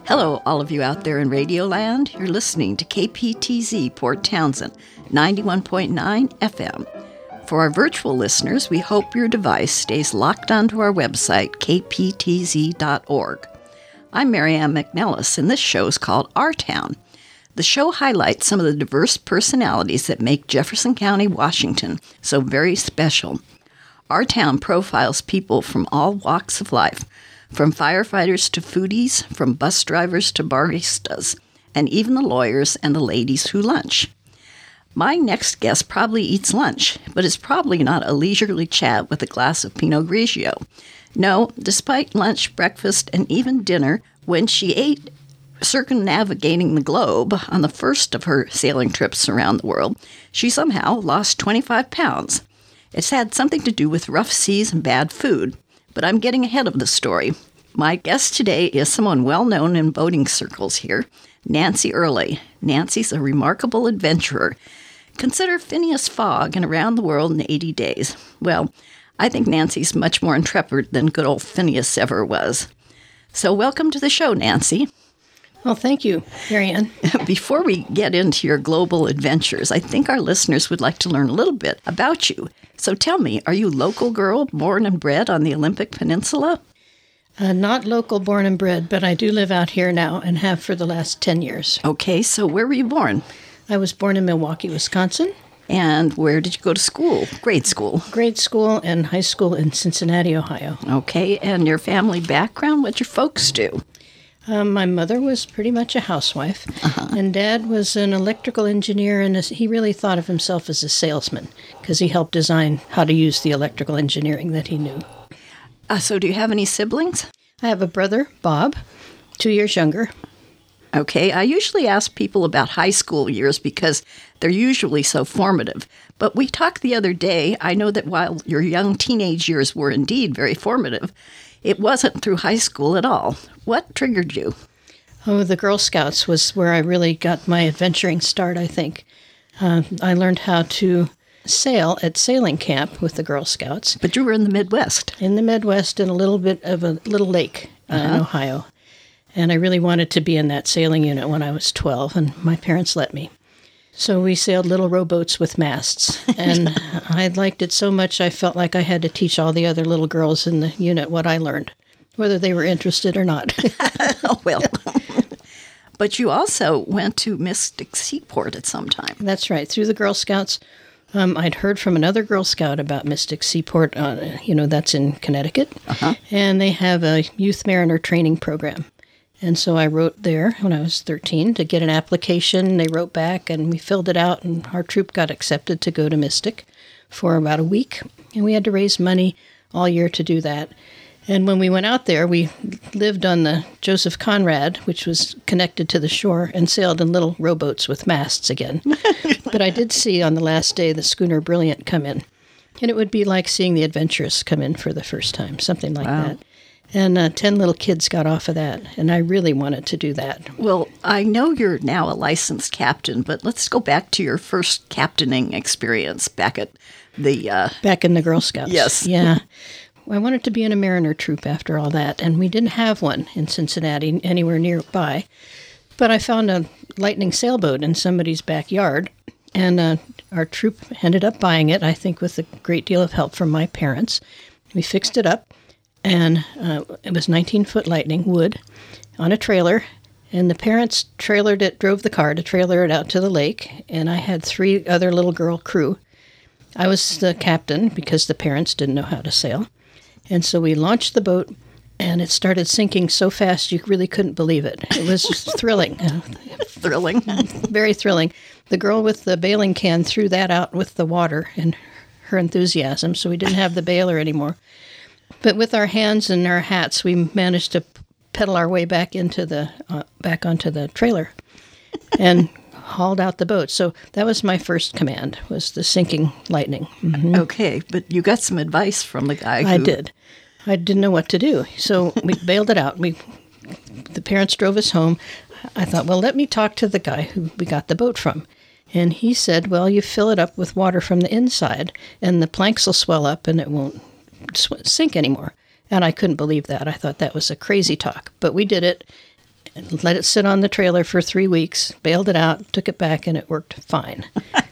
Hello, all of you out there in Radioland. You're listening to KPTZ Port Townsend, 91.9 FM. For our virtual listeners, we hope your device stays locked onto our website, kptz.org. I'm Marianne McNellis, and this show is called Our Town. The show highlights some of the diverse personalities that make Jefferson County, Washington, so very special. Our Town profiles people from all walks of life, from firefighters to foodies, from bus drivers to baristas, and even the lawyers and the ladies who lunch. My next guest probably eats lunch, but it's probably not a leisurely chat with a glass of Pinot Grigio. No, despite lunch, breakfast, and even dinner, when she ate circumnavigating the globe on the first of her sailing trips around the world, she somehow lost 25 pounds. It's had something to do with rough seas and bad food. But I'm getting ahead of the story. My guest today is someone well-known in boating circles here, Nancy Earley. Nancy's a remarkable adventurer. Consider Phineas Fogg in Around the World in 80 Days. Well, I think Nancy's much more intrepid than good old Phineas ever was. So welcome to the show, Nancy. Well, thank you, Marianne. Before we get into your global adventures, I think our listeners would like to learn a little bit about you. So tell me, are you a local girl, born and bred on the Olympic Peninsula? Not local, born and bred, but I do live out here now and have for the last 10 years. Okay, so where were you born? I was born in Milwaukee, Wisconsin. And where did you go to school? Grade school? Grade school and high school in Cincinnati, Ohio. Okay, and your family background, what'd your folks do? My mother was pretty much a housewife, and Dad was an electrical engineer, and he really thought of himself as a salesman because he helped design how to use the electrical engineering that he knew. So do you have any siblings? I have a brother, Bob, 2 years younger. Okay, I usually ask people about high school years because they're usually so formative. But we talked the other day, I know that while your young teenage years were indeed very formative, it wasn't through high school at all. What triggered you? Oh, the Girl Scouts was where I really got my adventuring start, I think. I learned how to sail at sailing camp with the Girl Scouts. But you were in the Midwest. In the Midwest, in a little bit of a little lake in Ohio. And I really wanted to be in that sailing unit when I was 12, and my parents let me. So we sailed little rowboats with masts, and I liked it so much I felt like I had to teach all the other little girls in the unit what I learned, whether they were interested or not. Oh, well. But you also went to Mystic Seaport at some time. That's right. Through the Girl Scouts, I'd heard from another Girl Scout about Mystic Seaport, that's in Connecticut, and they have a youth mariner training program. And so I wrote there when I was 13 to get an application. They wrote back, and we filled it out, and our troop got accepted to go to Mystic for about a week. And we had to raise money all year to do that. And when we went out there, we lived on the Joseph Conrad, which was connected to the shore, and sailed in little rowboats with masts again. But I did see on the last day the schooner Brilliant come in. And it would be like seeing the Adventurous come in for the first time, something like that. And 10 little kids got off of that, and I really wanted to do that. Well, I know you're now a licensed captain, but let's go back to your first captaining experience back at the... Back in the Girl Scouts. Yes. Yeah. I wanted to be in a mariner troop after all that, and we didn't have one in Cincinnati anywhere nearby. But I found a Lightning sailboat in somebody's backyard, and our troop ended up buying it, I think with a great deal of help from my parents. We fixed it up. And it was 19-foot Lightning, wood, on a trailer. And the parents drove the car to trailer it out to the lake. And I had 3 other little girl crew. I was the captain because the parents didn't know how to sail. And so we launched the boat, and it started sinking so fast you really couldn't believe it. It was thrilling. Thrilling? Very thrilling. The girl with the bailing can threw that out with the water in her enthusiasm, so we didn't have the bailer anymore. But with our hands and our hats, we managed to pedal our way back onto the trailer and hauled out the boat. So that was my first command, was the sinking Lightning. Mm-hmm. Okay, but you got some advice from the guy who... I did. I didn't know what to do. So we bailed it out. The parents drove us home. I thought, well, let me talk to the guy who we got the boat from. And he said, well, you fill it up with water from the inside, and the planks will swell up and it won't sink anymore. And I couldn't believe that. I thought that was a crazy talk. But we did it, and let it sit on the trailer for 3 weeks, bailed it out, took it back, and it worked fine.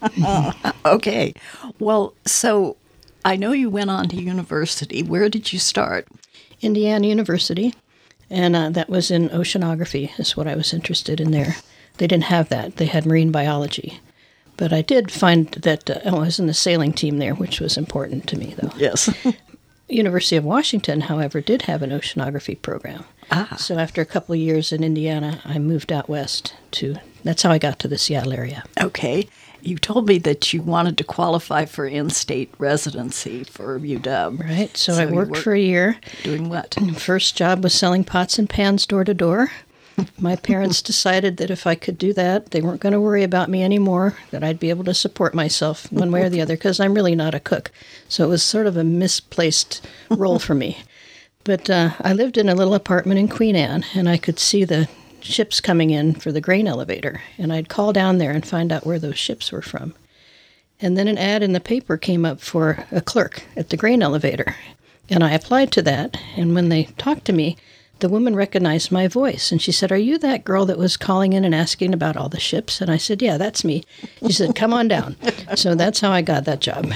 Okay. Well, so I know you went on to university. Where did you start? Indiana University, and that was in oceanography is what I was interested in there. They didn't have that. They had marine biology. But I did find that I was in the sailing team there, which was important to me, though. Yes. University of Washington, however, did have an oceanography program. So after a couple of years in Indiana, I moved out west that's how I got to the Seattle area. Okay. You told me that you wanted to qualify for in-state residency for UW. Right. So I worked for a year. Doing what? First job was selling pots and pans door to door. My parents decided that if I could do that, they weren't going to worry about me anymore, that I'd be able to support myself one way or the other, because I'm really not a cook. So it was sort of a misplaced role for me. But I lived in a little apartment in Queen Anne, and I could see the ships coming in for the grain elevator. And I'd call down there and find out where those ships were from. And then an ad in the paper came up for a clerk at the grain elevator. And I applied to that. And when they talked to me, the woman recognized my voice, and she said, "Are you that girl that was calling in and asking about all the ships?" And I said, "Yeah, that's me." She said, "Come on down." So that's how I got that job.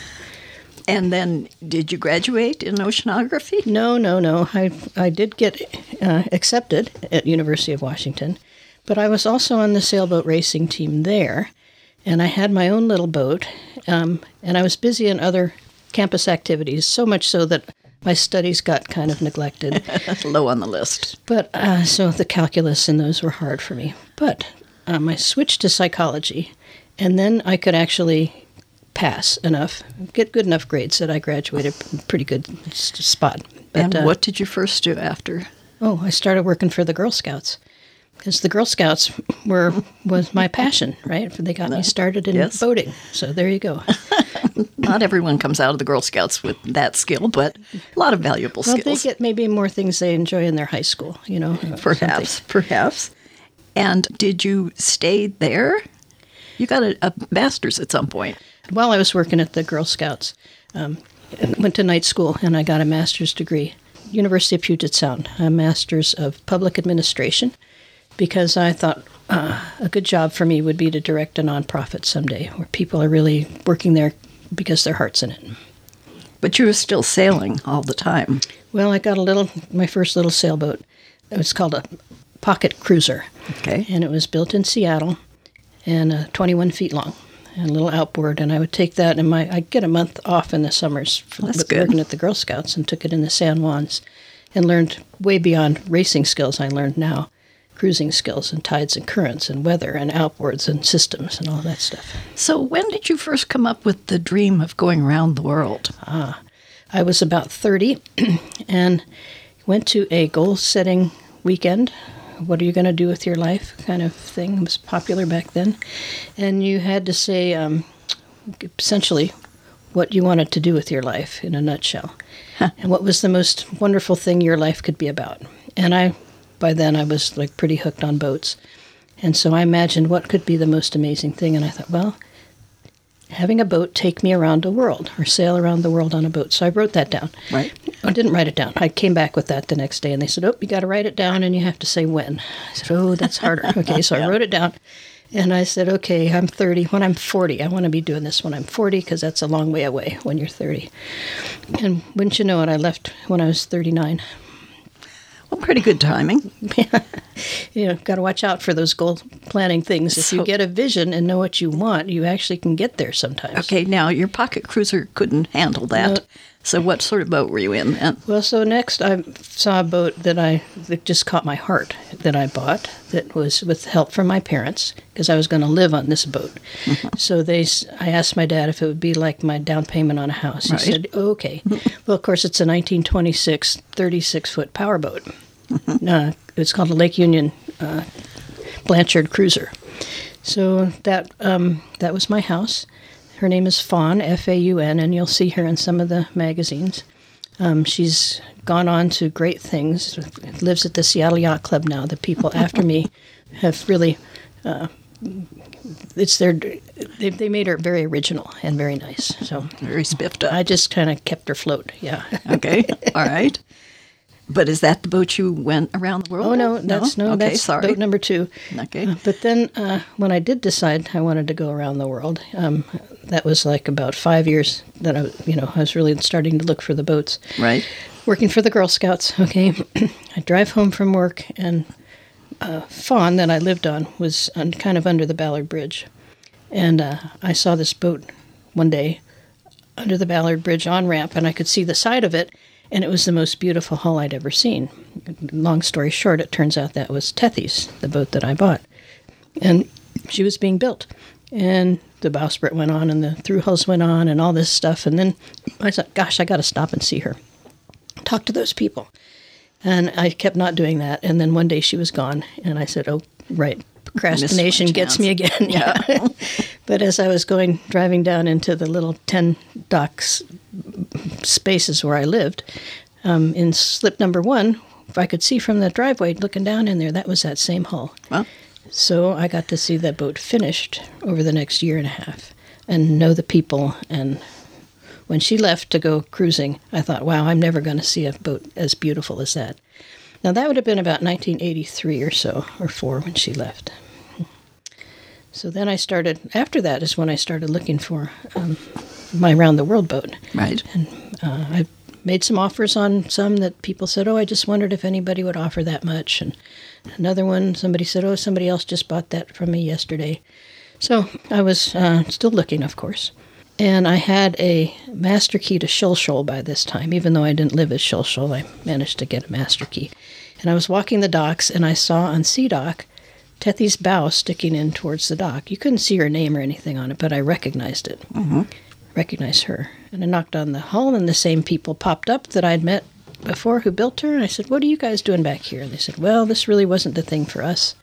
And then did you graduate in oceanography? No. I did get accepted at University of Washington, but I was also on the sailboat racing team there, and I had my own little boat, and I was busy in other campus activities, so much so that my studies got kind of neglected. Low on the list. But so the calculus and those were hard for me. But I switched to psychology, and then I could actually pass enough, get good enough grades that I graduated in a pretty good spot. But, and what did you first do after? Oh, I started working for the Girl Scouts. Because the Girl Scouts was my passion, right? They got me started in boating. So there you go. Not everyone comes out of the Girl Scouts with that skill, but a lot of valuable skills. Well, they get maybe more things they enjoy in their high school, Perhaps. And did you stay there? You got a master's at some point. While I was working at the Girl Scouts, I went to night school, and I got a master's degree. University of Puget Sound, a master's of public administration, because I thought a good job for me would be to direct a nonprofit someday where people are really working there because their heart's in it. But you were still sailing all the time. Well, I got my first little sailboat. It was called a pocket cruiser. Okay. And it was built in Seattle and 21 feet long and a little outboard. And I would take that, and I'd get a month off in the summers working at the Girl Scouts, and took it in the San Juans and learned way beyond racing skills I learned now. Cruising skills and tides and currents and weather and outboards and systems and all that stuff. So when did you first come up with the dream of going around the world? I was about 30 and went to a goal-setting weekend. What are you going to do with your life kind of thing. It was popular back then. And you had to say essentially what you wanted to do with your life in a nutshell. And what was the most wonderful thing your life could be about. And by then I was like pretty hooked on boats. And so I imagined what could be the most amazing thing. And I thought, well, having a boat take me around the world, or sail around the world on a boat. So I wrote that down. Right. I didn't write it down. I came back with that the next day, and they said, "Oh, you got to write it down, and you have to say when." I said, "Oh, that's harder." Okay, so I wrote it down. And I said, okay, I'm 30. When I'm 40, I want to be doing this when I'm 40, because that's a long way away when you're 30. And wouldn't you know it, I left when I was 39. Well, pretty good timing. Got to watch out for those goal planning things. If you get a vision and know what you want, you actually can get there sometimes. Okay, now your pocket cruiser couldn't handle that. No. So what sort of boat were you in then? Well, so next I saw a boat that just caught my heart that I bought, that was with help from my parents, because I was going to live on this boat. Mm-hmm. So I asked my dad if it would be like my down payment on a house. He said, okay. Well, of course, it's a 1926 36-foot powerboat. It's called a Lake Union Blanchard Cruiser. So that was my house. Her name is Fawn, F-A-U-N, and you'll see her in some of the magazines. She's gone on to great things, lives at the Seattle Yacht Club now. The people after me have really, they made her very original and very nice. So very spiffed up. I just kind of kept her float, yeah. Okay, all right. But is that the boat you went around the world? Oh, no, with? that's Okay, sorry. boat number 2. Okay. But then when I did decide I wanted to go around the world, that was like about 5 years that I was really starting to look for the boats. Right. Working for the Girl Scouts, okay. I drive home from work, and Fawn that I lived on was kind of under the Ballard Bridge. And I saw this boat one day under the Ballard Bridge on-ramp, and I could see the side of it, and it was the most beautiful hull I'd ever seen. Long story short, it turns out that was Tethys, the boat that I bought. And she was being built. And the bowsprit went on, and the through hulls went on, and all this stuff. And then I thought, gosh, I got to stop and see her. Talk to those people. And I kept not doing that. And then one day she was gone, and I said, oh, right, procrastination gets me again. Yeah. But as I was driving down into the little 10 docks spaces where I lived, in slip number 1, if I could see from the driveway looking down in there, that was that same hull. Well, so I got to see that boat finished over the next year and a half and know the people. And when she left to go cruising, I thought, wow, I'm never going to see a boat as beautiful as that. Now, that would have been about 1983 or so, or 4 when she left. So then after that is when I started looking for my round-the-world boat. right. And I made some offers on some that people said, oh, I just wondered if anybody would offer that much. And another one, somebody said, oh, somebody else just bought that from me yesterday. So I was still looking, of course. And I had a master key to Shoal Shoal by this time. Even though I didn't live at Shoal Shoal, I managed to get a master key. And I was walking the docks, and I saw on Sea Dock Tethys' bow sticking in towards the dock. You couldn't see her name or anything on it, but I recognized it. Mm-hmm. Recognized her. And I knocked on the hull, and the same people popped up that I'd met before who built her. And I said, what are you guys doing back here? And they said, well, this really wasn't the thing for us.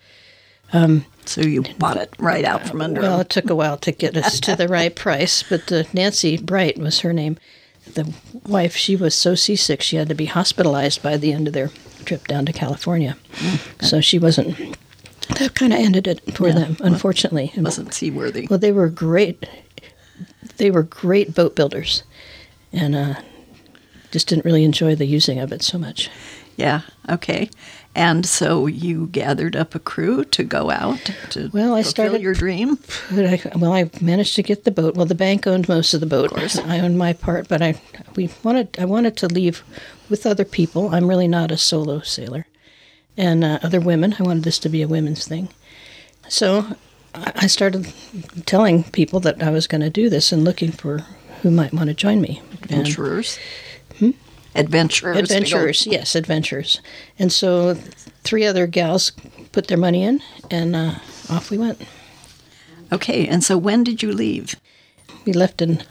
So you bought it right out from under Well, them. it took a while to get us to the right price, but Nancy Bright was her name. The wife, she was so seasick she had to be hospitalized by the end of their trip down to California. So she wasn't... That kind of ended it for them, unfortunately. It wasn't seaworthy. Well, they were great. They were great boat builders, and just didn't really enjoy the using of it so much. Yeah, okay. And so you gathered up a crew to go out to I fulfill started your dream? I managed to get the boat. Well, the bank owned most of the boat. Of course. I owned my part, but I wanted to leave with other people. I'm really not a solo sailor. And other women. I wanted this to be a women's thing. So I started telling people that I was going to do this and looking for who might want to join me. Adventurers? Adventurers. Adventurers, yes, adventurers. And so 3 other gals put their money in, and off we went. Okay, and so when did you leave? We left in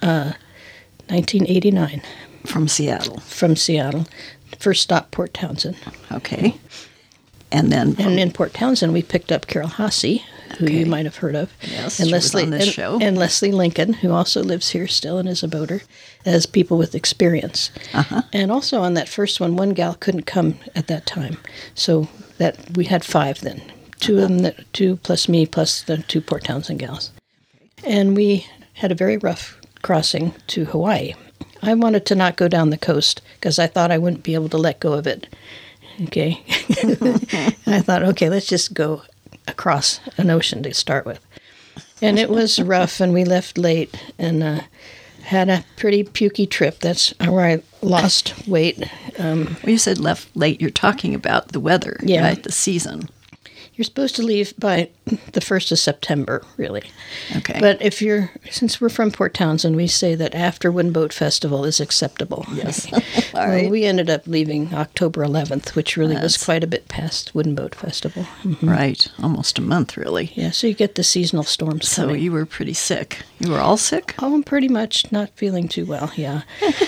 1989. From Seattle. From Seattle. First stop, Port Townsend. Okay. And then... And in Port Townsend, we picked up Carol Hasse, who you might have heard of. Yes, and she Leslie, was on this show. And Leslie Lincoln, who also lives here still and is a boater, as people with experience. Uh-huh. And also on that first one gal couldn't come at that time. So that we had 5 then. 2 of them, 2 plus me, plus the 2 Port Townsend gals. And we had a very rough crossing to Hawaii. I wanted to not go down the coast because I thought I wouldn't be able to let go of it. Okay. I thought, okay, let's just go across an ocean to start with. And it was rough, and we left late and had a pretty pukey trip. That's where I lost weight. Well, you said left late. You're talking about the weather, right? The season. You're supposed to leave by the 1st of September, really. Okay. But since we're from Port Townsend, we say that after Wooden Boat Festival is acceptable. Yes. All right. Well, we ended up leaving October 11th, which really was quite a bit past Wooden Boat Festival. Mm-hmm. Right. Almost a month, really. Yeah, so you get the seasonal storms So coming. you were pretty sick. You were all sick? Oh, I'm pretty much not feeling too well, yeah.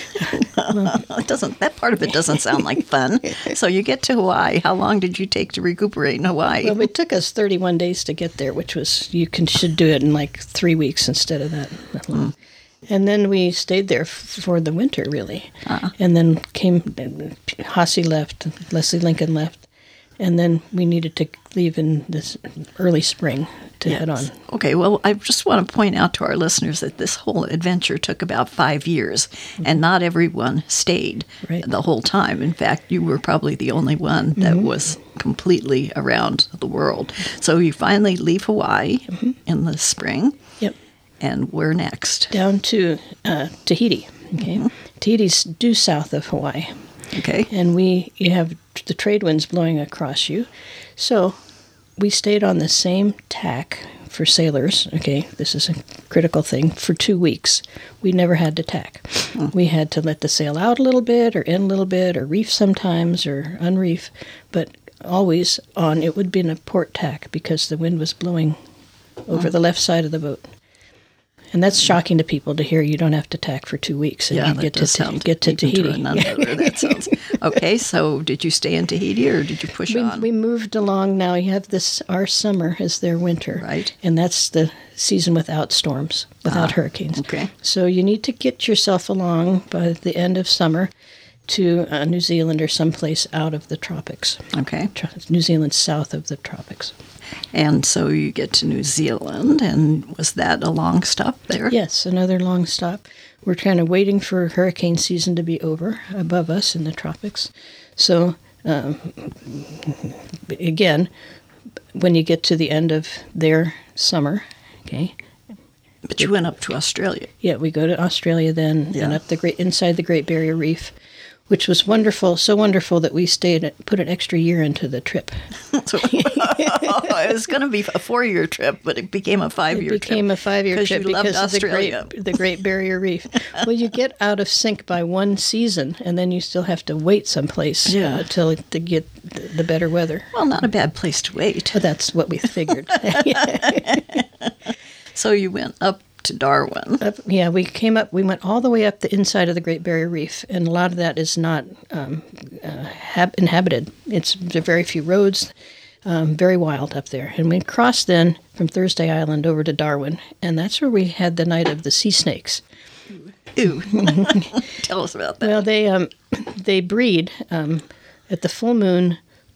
That part of it doesn't sound like fun. So you get to Hawaii. How long did you take to recuperate in Hawaii? Well, it took us 31 days to get there, which was, should do it in like 3 weeks instead of that. And then we stayed there for the winter, really. And then Hasse left, Leslie Lincoln left, and then we needed to leave in this early spring to head on. Okay, well, I just want to point out to our listeners that this whole adventure took about 5 years, and not everyone stayed the whole time. In fact, you were probably the only one that was completely around the world. So you finally leave Hawaii in the spring. Yep. And where next? Down to Tahiti. Okay. Tahiti's due south of Hawaii. Okay. And you have the trade winds blowing across you. So we stayed on the same tack for sailors. Okay, this is a critical thing. For 2 weeks, we never had to tack. We had to let the sail out a little bit, or in a little bit, or reef sometimes, or unreef, but always on. It would be in a port tack because the wind was blowing over the left side of the boat. And that's shocking to people to hear you don't have to tack for 2 weeks and you get to Tahiti. That sounds okay. So did you stay in Tahiti or did you push on? We moved along. Now you have our summer is their winter, right? And that's the season without storms, without hurricanes. Okay. So you need to get yourself along by the end of summer to New Zealand or someplace out of the tropics. Okay. New Zealand south of the tropics. And so you get to New Zealand, and was that a long stop there? Yes, another long stop. We're kind of waiting for hurricane season to be over above us in the tropics. So, again, when you get to the end of their summer, okay. But you went up to Australia. Yeah, we go to Australia then, and up inside the Great Barrier Reef, which was wonderful, so wonderful that we put an extra year into the trip. It was going to be a 4-year trip, but it became a 5-year trip. It became a 5-year trip because of the Great Barrier Reef. Well, you get out of sync by one season, and then you still have to wait someplace to get the better weather. Well, not a bad place to wait. But that's what we figured. So you went up to Darwin. We went all the way up the inside of the Great Barrier Reef, and a lot of that is not inhabited. There are very few roads, very wild up there. And we crossed then from Thursday Island over to Darwin, and that's where we had the night of the sea snakes. Ooh. Tell us about that. Well, they breed at the full moon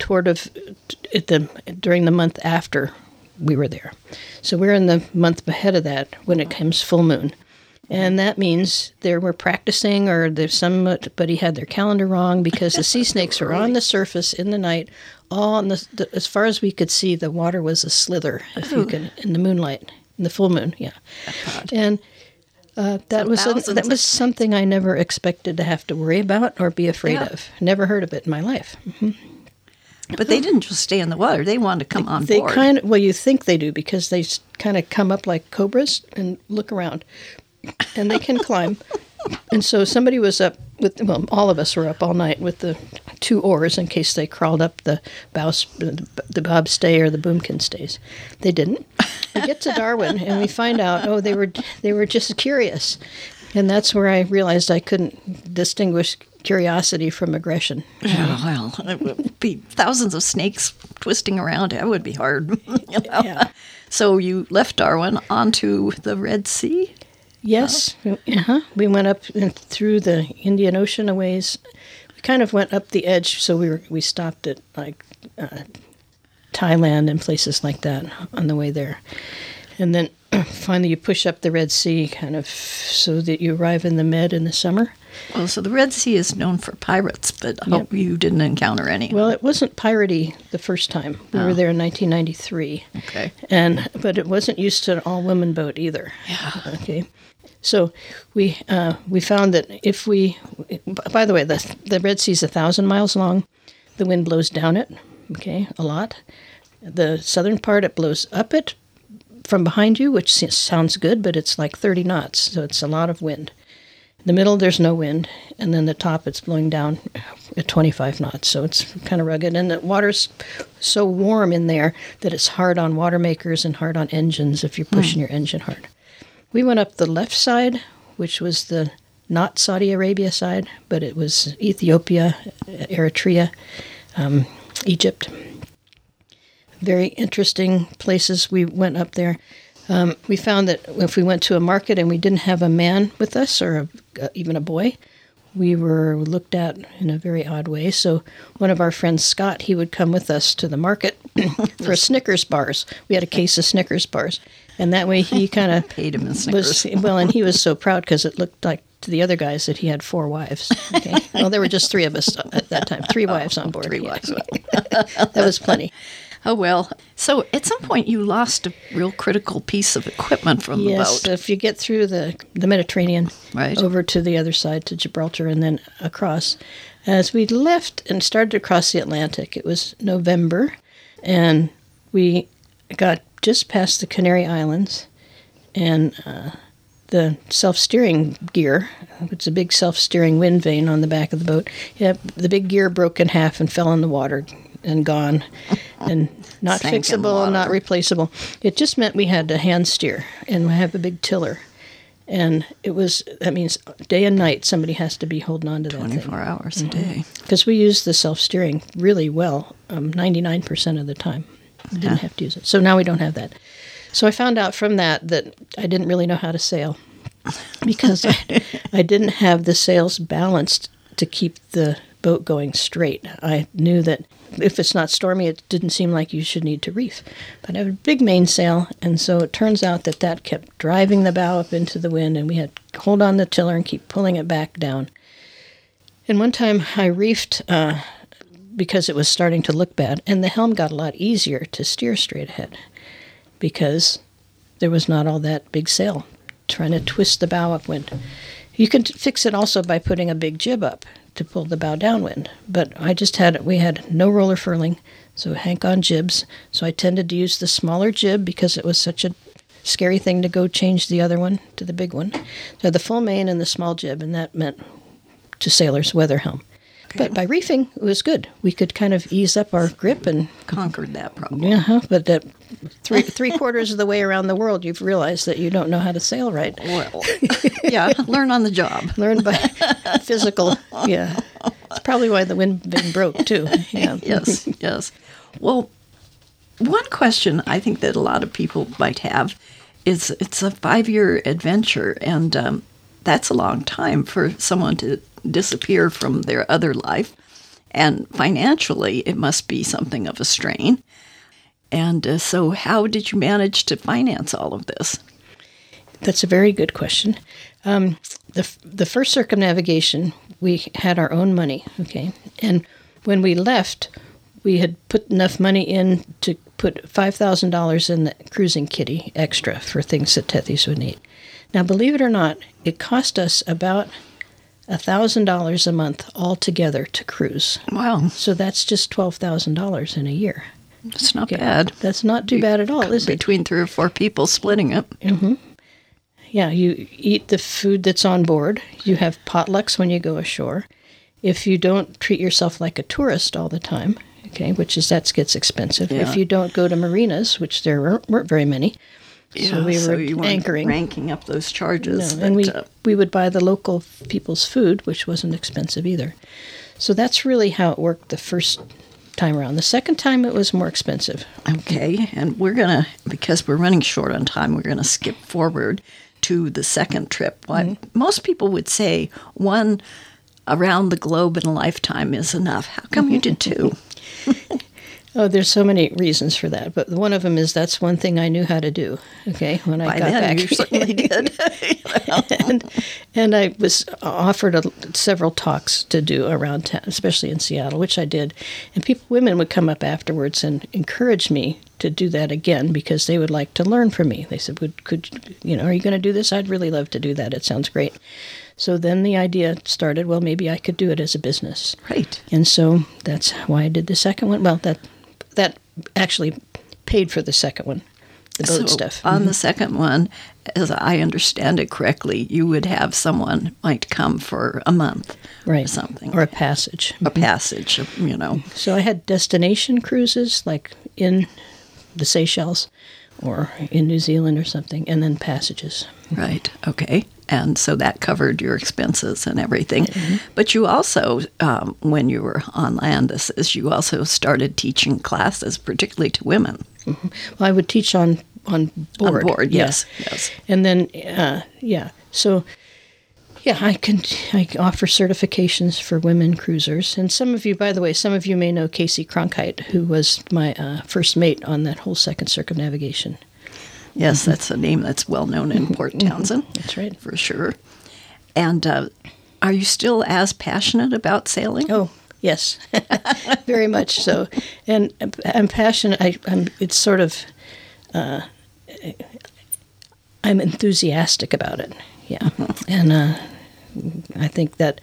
during the month after we were there. So we're in the month ahead of that when it comes full moon. And that means they were practicing, or somebody had their calendar wrong, because the sea snakes were on the surface in the night. As far as we could see, the water was a slither, in the moonlight, in the full moon, yeah. And that was something I never expected to have to worry about or be afraid of. Never heard of it in my life. Mm-hmm. But they didn't just stay in the water. They wanted to come on board. Well, you think they do, because they kind of come up like cobras and look around. And they can climb. And so somebody was up all of us were up all night with the 2 oars in case they crawled up the bobstay or the boomkin stays. They didn't. We get to Darwin and we find out, they were just curious. And that's where I realized I couldn't distinguish curiosity from aggression. Yeah, well, it would be thousands of snakes twisting around. That would be hard. Yeah. So you left Darwin onto the Red Sea? Yes. We went up through the Indian Ocean a ways. We kind of went up the edge, so we stopped at like Thailand and places like that on the way there. And then finally you push up the Red Sea kind of so that you arrive in the Med in the summer. Well, so the Red Sea is known for pirates, but I hope you didn't encounter any. Well, it wasn't piratey the first time. We were there in 1993. Okay. But it wasn't used to an all-women boat either. Yeah. Okay. So we found that if we, by the way, the Red Sea is 1,000 miles long. The wind blows down it, a lot. The southern part, it blows up it from behind you, which sounds good, but it's like 30 knots, so it's a lot of wind. In the middle, there's no wind, and then the top, it's blowing down at 25 knots, so it's kind of rugged. And the water's so warm in there that it's hard on water makers and hard on engines if you're pushing your engine hard. We went up the left side, which was the not Saudi Arabia side, but it was Ethiopia, Eritrea, Egypt. Very interesting places. We went up there. We found that if we went to a market and we didn't have a man with us or even a boy, we were looked at in a very odd way. So one of our friends, Scott, he would come with us to the market for Snickers bars. We had a case of Snickers bars. And that way he kind of paid him in Snickers. And he was so proud because it looked like to the other guys that he had 4 wives. Okay? Well, there were just 3 of us at that time, 3 wives on board. 3 wives. That was plenty. Oh, well. So at some point you lost a real critical piece of equipment from the boat. Yes, if you get through the Mediterranean, right, over to the other side, to Gibraltar, and then across. As we left and started to cross the Atlantic, it was November, and we got just past the Canary Islands, and the self-steering gear, it's a big self-steering wind vane on the back of the boat, the big gear broke in half and fell in the water and gone, and not fixable, not replaceable. It just meant we had to hand steer, and we have a big tiller. And that means day and night somebody has to be holding on to that 24 hours a day. Because we use the self-steering really well, 99% of the time. We didn't have to use it. So now we don't have that. So I found out from that I didn't really know how to sail because I didn't have the sails balanced to keep the boat going straight. I knew that if it's not stormy, it didn't seem like you should need to reef. But I have a big mainsail, and so it turns out that kept driving the bow up into the wind, and we had to hold on the tiller and keep pulling it back down. And one time I reefed because it was starting to look bad, and the helm got a lot easier to steer straight ahead because there was not all that big sail trying to twist the bow upwind. You can fix it also by putting a big jib up to pull the bow downwind. But we had no roller furling, so hank on jibs. So I tended to use the smaller jib because it was such a scary thing to go change the other one to the big one. So the full main and the small jib, and that meant to sailors weather helm. Okay. But by reefing, it was good. We could kind of ease up our grip and conquered that problem. Yeah, but that three quarters of the way around the world, you've realized that you don't know how to sail right. Well, yeah, learn on the job. Learn by physical. Yeah, it's probably why the wind vane broke too. Yeah. Yes. Well, one question I think that a lot of people might have is it's a 5-year adventure, and that's a long time for someone to disappear from their other life. And financially, it must be something of a strain. And so how did you manage to finance all of this? That's a very good question. The first circumnavigation, we had our own money, okay? And when we left, we had put enough money in to put $5,000 in the cruising kitty extra for things that Tethys would need. Now, believe it or not, it cost us about $1,000 a month altogether to cruise. Wow. So that's just $12,000 in a year. That's not bad. That's not too bad at all, is it? Between 3 or 4 people splitting it. Mm-hmm. Yeah, you eat the food that's on board. You have potlucks when you go ashore. If you don't treat yourself like a tourist all the time, okay, that gets expensive. Yeah. If you don't go to marinas, which there weren't very many, so we were you anchoring. Ranking up those charges. No, and we would buy the local people's food, which wasn't expensive either. So that's really how it worked the first time around. The second time it was more expensive. Okay, and because we're running short on time, we're going to skip forward to the second trip. Most people would say one around the globe in a lifetime is enough. How come you did 2? Oh, there's so many reasons for that, but one of them is that's one thing I knew how to do. Okay, when I got back, you certainly did. and I was offered several talks to do around town, especially in Seattle, which I did. And women would come up afterwards and encourage me to do that again because they would like to learn from me. They said, "Could are you going to do this? I'd really love to do that. It sounds great." So then the idea started. Well, maybe I could do it as a business. Right. And so that's why I did the second one. Well, that actually paid for the second one, the boat stuff. On the second one, as I understand it correctly, you would have someone might come for a month, right, or something. Or a passage. A passage, So I had destination cruises, like in the Seychelles or in New Zealand or something, and then passages. Right, okay. And so that covered your expenses and everything. Mm-hmm. But you also, when you were on land, you also started teaching classes, particularly to women. Mm-hmm. Well, I would teach on board. On board, yes. And then, So, Yeah, I offer certifications for women cruisers. And some of you may know Casey Cronkite, who was my first mate on that whole second circumnavigation. Yes, that's a name that's well known in Port Townsend. That's right. For sure. And are you still as passionate about sailing? Oh, yes, very much so. And I'm passionate. It's sort of, I'm enthusiastic about it. Yeah. Mm-hmm. And I think that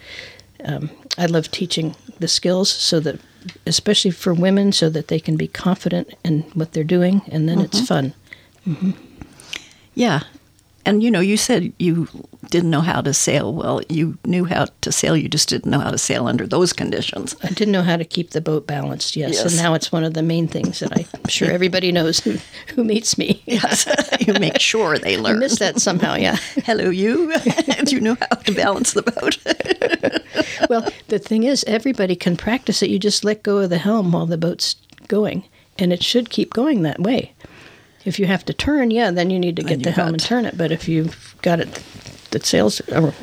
I love teaching the skills so that, especially for women, so that they can be confident in what they're doing, and then it's fun. Mm-hmm. Yeah. And, you said you didn't know how to sail. Well, you knew how to sail. You just didn't know how to sail under those conditions. I didn't know how to keep the boat balanced, yes. And now it's one of the main things that I'm sure everybody knows who meets me. Yes. You make sure they learn. I missed that somehow, yeah. Hello, you. Do you know how to balance the boat? Well, the thing is, everybody can practice it. You just let go of the helm while the boat's going, and it should keep going that way. If you have to turn, then you need to get the helm and turn it. But if you've got it that sails,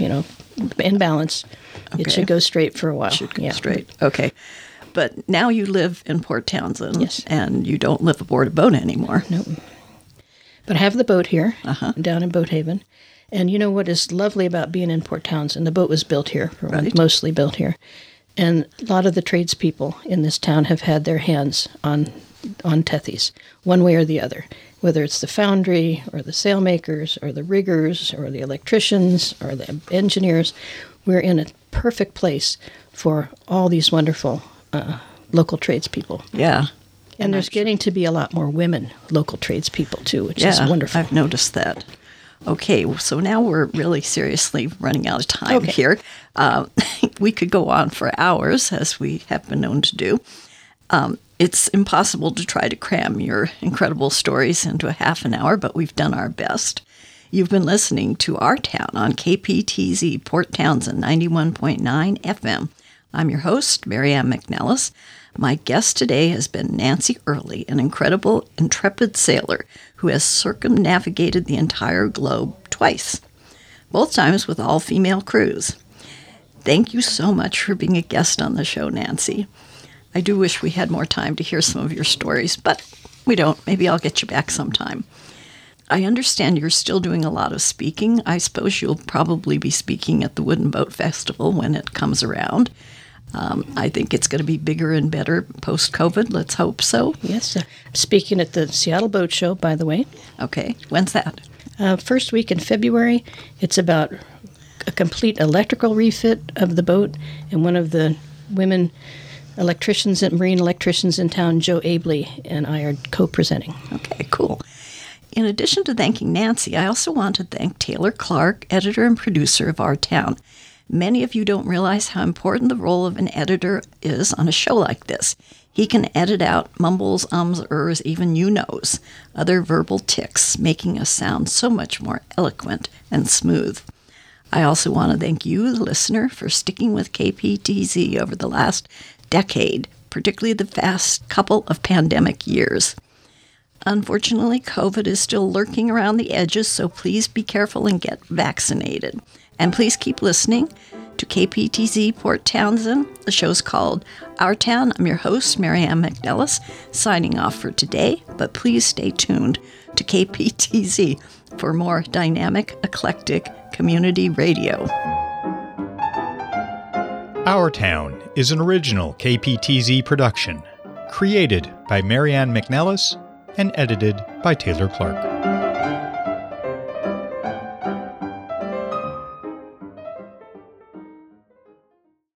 in balance, it should go straight for a while. Should go straight. Okay. But now you live in Port Townsend. Yes. And you don't live aboard a boat anymore. Nope. But I have the boat here, down in Boathaven. And you know what is lovely about being in Port Townsend? The boat was built here, mostly built here. And a lot of the tradespeople in this town have had their hands on Tethys, one way or the other. Whether it's the foundry or the sailmakers or the riggers or the electricians or the engineers, we're in a perfect place for all these wonderful local tradespeople. Yeah. And there's getting to be a lot more women local tradespeople, too, which is wonderful. I've noticed that. Okay, so now we're really seriously running out of time here. We could go on for hours, as we have been known to do. It's impossible to try to cram your incredible stories into a half an hour, but we've done our best. You've been listening to Our Town on KPTZ Port Townsend 91.9 FM. I'm your host, Mary Ann McNellis. My guest today has been Nancy Early, an incredible, intrepid sailor who has circumnavigated the entire globe twice, both times with all-female crews. Thank you so much for being a guest on the show, Nancy. I do wish we had more time to hear some of your stories, but we don't. Maybe I'll get you back sometime. I understand you're still doing a lot of speaking. I suppose you'll probably be speaking at the Wooden Boat Festival when it comes around. I think it's going to be bigger and better post-COVID. Let's hope so. Yes. Speaking at the Seattle Boat Show, by the way. Okay. When's that? First week in February. It's about a complete electrical refit of the boat, and one of the women marine electricians in town, Joe Abley, and I are co-presenting. Okay, cool. In addition to thanking Nancy, I also want to thank Taylor Clark, editor and producer of Our Town. Many of you don't realize how important the role of an editor is on a show like this. He can edit out mumbles, ums, ers, even you-knows, other verbal tics, making us sound so much more eloquent and smooth. I also want to thank you, the listener, for sticking with KPTZ over the last decade, particularly the past couple of pandemic years. Unfortunately, COVID is still lurking around the edges, so please be careful and get vaccinated. And please keep listening to KPTZ Port Townsend. The show's called Our Town. I'm your host, Mary Ann McNellis, signing off for today, but please stay tuned to KPTZ for more dynamic, eclectic community radio. Our Town is an original KPTZ production, created by Mary Ann McNellis and edited by Taylor Clark.